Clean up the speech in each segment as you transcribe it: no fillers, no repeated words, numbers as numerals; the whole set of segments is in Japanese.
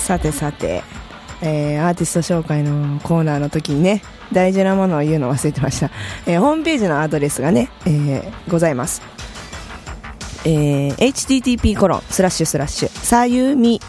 さてさて、アーティスト紹介のコーナーの時にね、大事なものを言うの忘れてました。ホームページのアドレスがね、ございます。http:// さゆみ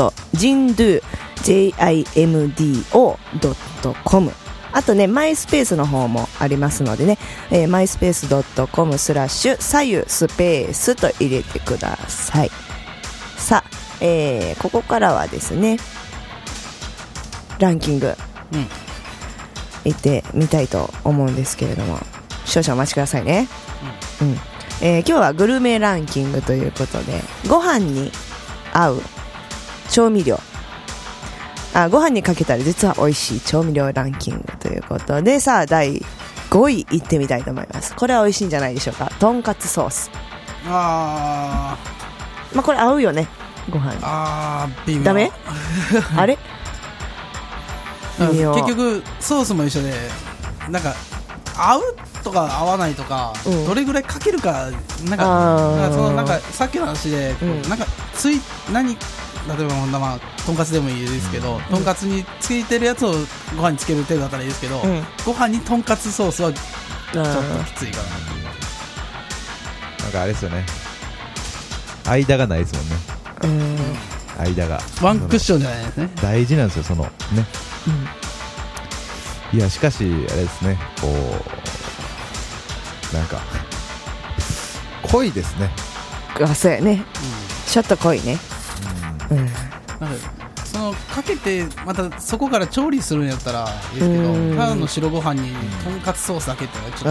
.jimdo.com あとね、マイスペースの方もありますのでね、myspace.com/ さゆスペースと入れてください。さあ、ここからはですね、ランキング、いってみたいと思うんですけれども、少々お待ちくださいね。今日はグルメランキングということで、ご飯に合う調味料、ご飯にかけたら実は美味しい調味料ランキングということで、さあ第5位いってみたいと思います。これは美味しいんじゃないでしょうか。とんかつソース。まあこれ合うよね、ご飯に。 微妙。 ダメあれ結局ソースも一緒で、なんか合うとか合わないとか、どれぐらいかけるか、なんかさっきの話で、なんか例えばとんかつでもいいですけど、とんかつについてるやつをご飯につける程度だったらいいですけど、ご飯にとんかつソースはちょっときついかな。 なんかあれですよね、間がないですもんね。間がワンクッションじゃないですね。 大事なんですよ、そのね。いやしかしあれですね、こうなんか濃いですね。 そうやね、ちょっと濃いね。 なんかそのかけてまたそこから調理するんやったらいいですけど、ただの白ご飯にとんかつソースだけってのはちょ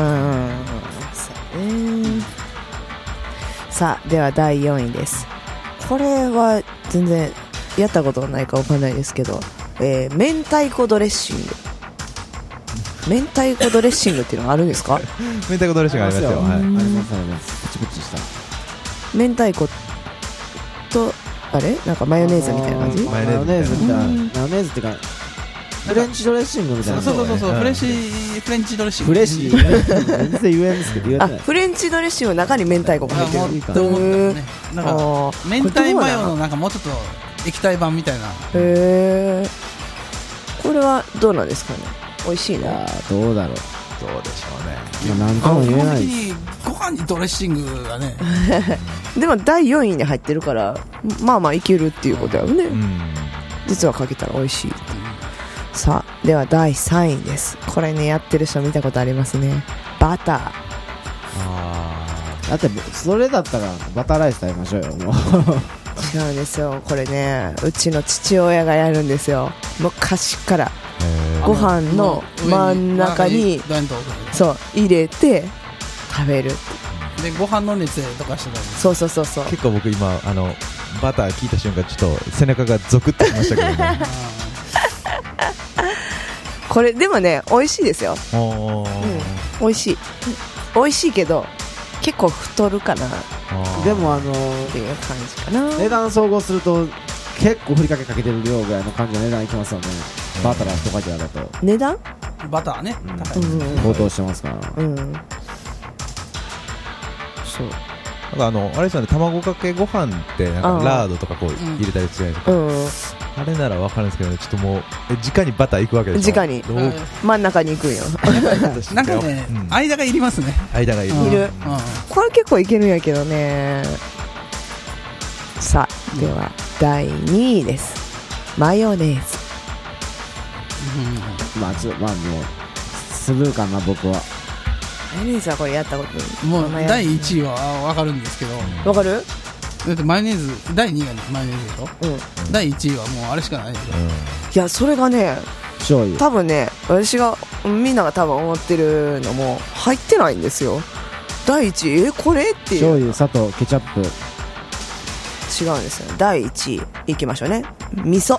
っと、 さあでは第4位です。これは全然やったことないかわかんないですけど、明太子ドレッシング。明太子ドレッシングっていうのがあるんですか？ 明太子ドレッシングありますよ。 ありますプチプチした。 明太子とあれなんかマヨネーズみたいな感じ？ マヨネーズみたいな。マヨネーズってかフレンチドレッシングみたいな。 そうフレンチドレッシング。 フレッシュ全然言えんですけど、言えない。 フレンチドレッシングの中に明太子が入ってる。 なんか明太マヨのなんかもうちょっと液体版みたいな。 これはどうなんですかね。美味しいな。 どうだろう。 どうでしょうね。 なんとも言えないです。 ご飯にドレッシングがね。 でも第4位に入ってるから、まあまあいけるっていうことだよね。実はかけたら美味しいっていう。さあでは第3位です。これね、やってる人見たことありますね。バター。 だってそれだったらバターライス食べましょうよ。もう違うんですよ。これね、うちの父親がやるんですよ。昔からご飯の真ん中にそう入れて食べる。 でご飯の熱でとかしてたり。 そう結構僕今バター聞いた瞬間ちょっと背中がゾクッときましたけどね。 これでもね、美味しいですよ。美味しい。美味しいけど結構太るかな。 でもっていう感じかな。 値段総合すると結構ふりかけかけてる量ぐらいの感じの値段いきますよね。バターとかじゃだと値段バターね、 高騰してますから。 そうなんかあれですよね、卵かけご飯ってなんかラードとかこう入れたりするじゃないですか。あれなら分かるんですけど、ね、ちょっともう直にバターいくわけでしょ。 直に真ん中に行くんよ。 なんかね、間がいりますね。 間がいる。 これ結構いけるんやけどね。さあでは第2位です。マヨネーズ。 まあもうスルーかな、僕は。 マヨネーズはこれやったこともう第1位は分かるんですけど。 分かる？ だってマヨネーズ第2位がマヨネーズでしょ。第1位はもうあれしかないでしょ。 いやそれがね、 醤油多分ね、みんなが多分思ってるのも入ってないんですよ。第1位これっていう。 醤油、砂糖、ケチャップ。 違うんですよ。第1位いきましょうね。味噌。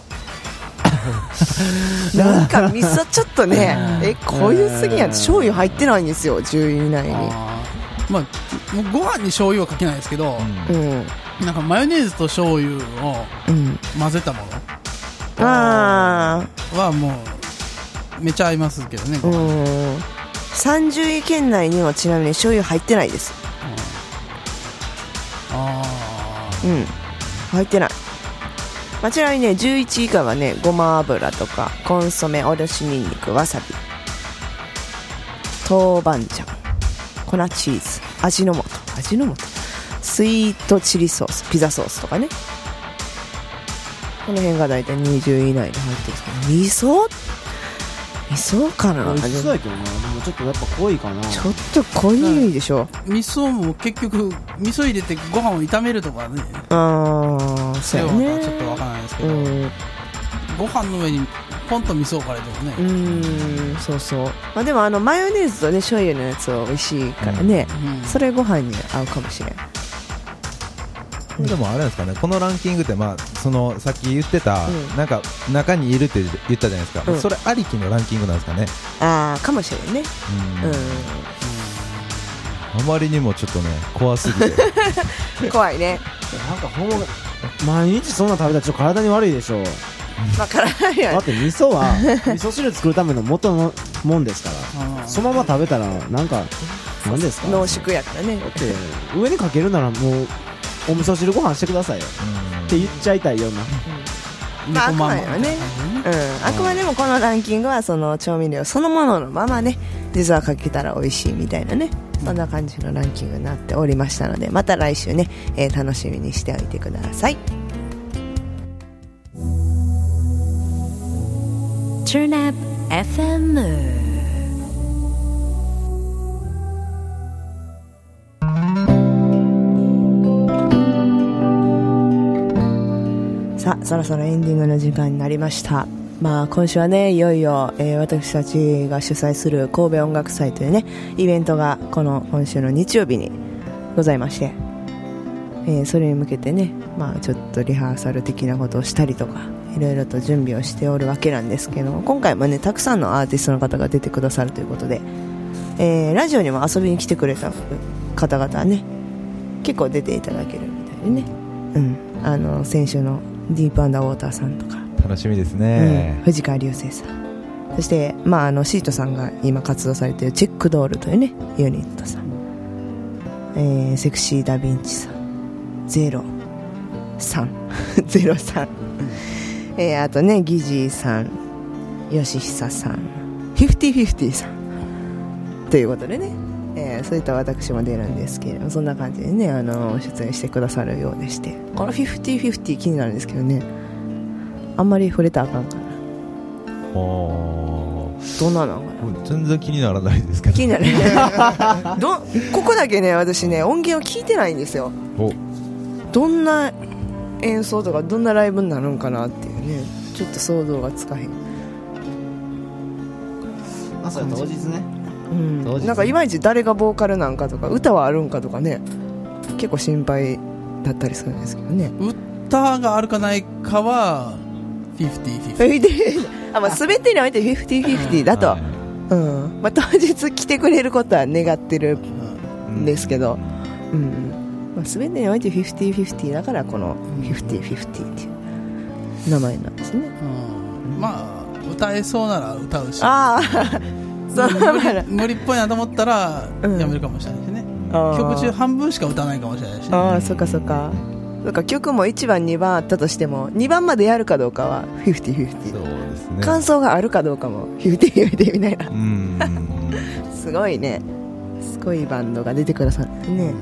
なんか味噌ちょっとね、濃ゆすぎやん。醤油入ってないんですよ、10位以内に。 まあもうご飯に醤油はかけないですけど、なんかマヨネーズと醤油を混ぜたものはもうめちゃ合いますけどね。 30位圏内にはちなみに醤油入ってないです。 入入ってない。 まあ、ちなみにね11位以下はねごま油とかコンソメ、おろしにんにく、わさび、豆板醤、粉チーズ、味の素、スイートチリソース、ピザソースとかね、この辺がだいたい20位以内で入ってるんですけど、味噌かな。 味噌やけどな。でもちょっとやっぱ濃いかな。 ちょっと濃いでしょ。 味噌も結局味噌入れてご飯を炒めるとかね。 そうやね。 ちょっとわからないですけど、ご飯の上にポンと味噌を置かれてもね。 そうそう。まあでもマヨネーズとね醤油のやつは美味しいからね、それご飯に合うかもしれない。 でもあれですかね、このランキングって、まあ、そのさっき言ってた、なんか中にいるって言ったじゃないですか、それありきのランキングなんですかね。 かもしれないね。 あまりにもちょっとね怖すぎて怖いね。 なんか毎日そんな食べたらちょっと体に悪いでしょ。 体にはだって味噌は味噌汁作るための元のもんですからそのまま食べたらなんか何ですか、 濃縮やからね。 だって上にかけるならもうお味噌汁ご飯してくださいよって言っちゃいたいような。 あくまでもね、あくまでもこのランキングはその調味料そのもののままね実はかけたら美味しいみたいなね、そんな感じのランキングになっておりましたので、また来週ね、楽しみにしておいてください。 Turn Up FM。 さあそろそろエンディングの時間になりました。まあ今週はねいよいよ、私たちが主催する神戸音楽祭というねイベントが今週の日曜日にございまして、それに向けてね、まあちょっとリハーサル的なことをしたりとかいろいろと準備をしておるわけなんですけども、今回もねたくさんのアーティストの方が出てくださるということで、ラジオにも遊びに来てくれた方々はね結構出ていただけるみたいでね、先週のディープアンダーウォーターさんとか楽しみですね、 藤川流星さん、そして、シートさんが今活動されているチェックドールというねユニットさん、セクシーダヴィンチさん、03あとねギジーさん、吉久さん、5050さんということでね、そういった私も出るんですけれども、そんな感じでね出演してくださるようでして、この5050気になるんですけどね、あんまり触れたらあかんかな。どんなのかな。 全然気にならないですけど。 気になるここだけね私ね音源を聞いてないんですよ。どんな演奏とかどんなライブになるんかなっていうね、ちょっと想像がつかへん。 それ当日ね、 なんかいまいち誰がボーカルなんかとか歌はあるんかとかね結構心配だったりするんですけどね。 歌があるかないかは50-50 全てにおいて50-50だと、当日来てくれることは願ってるんですけど、全てにおいて50-50だからこの50-50っていう名前なんですね。 歌えそうなら歌うし、無理っぽいなと思ったらやめるかもしれないしね、曲中半分しか歌わないかもしれないし、ね、 そっかそっか。曲も1番2番あったとしても2番までやるかどうかは50-50、そうですね、感想があるかどうかも50-50みたいなすごいね、すごいバンドが出てくださるんですね。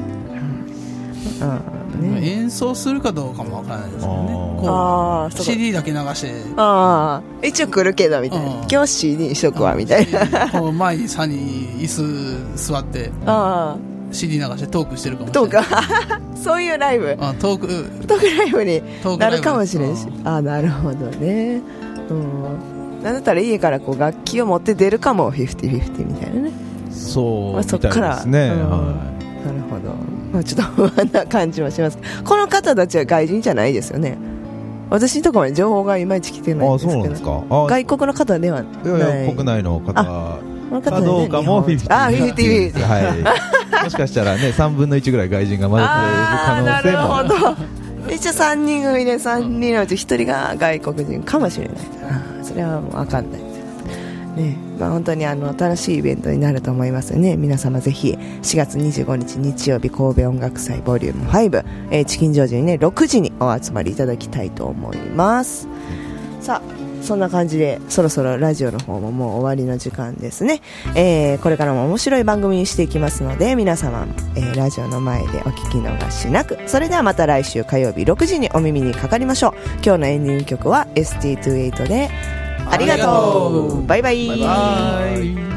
演奏するかどうかもわからないですよね。CD だけ流して一応来るけどみたいな、今日 CD にしとくわみたいな、 前に3人椅子座ってCD 流してトークしてるかもしれない。トークそういうライブ、トークライブになるかもしれんし、なるほどね。なんだったら家から楽器を持って出るかも50-50みたいなね。 そうみたいですね。なるほど。ちょっと不安な感じはします。この方たちは外人じゃないですよね。私のところに情報がいまいち来てないんですけど。そうなんですか。外国の方ではない。 いや国内の方かどうかも50-50。はい。もしかしたらね3分の1ぐらい外人が混ざっている可能性も。 なるほど。一応3人組で3人のうち1人が外国人かもしれない。それはもう分かんない。 ね、本当に楽しいイベントになると思いますね。皆様ぜひ4月25日日曜日神戸音楽祭ボリューム5、チキンジョージにね6時にお集まりいただきたいと思います。さあそんな感じでそろそろラジオの方ももう終わりの時間ですね。これからも面白い番組にしていきますので皆様、ラジオの前でお聞き逃しなく。それではまた来週火曜日6時にお耳にかかりましょう。今日のエンディング曲は ST28 でありがとう。バイバイ。 バイバイ。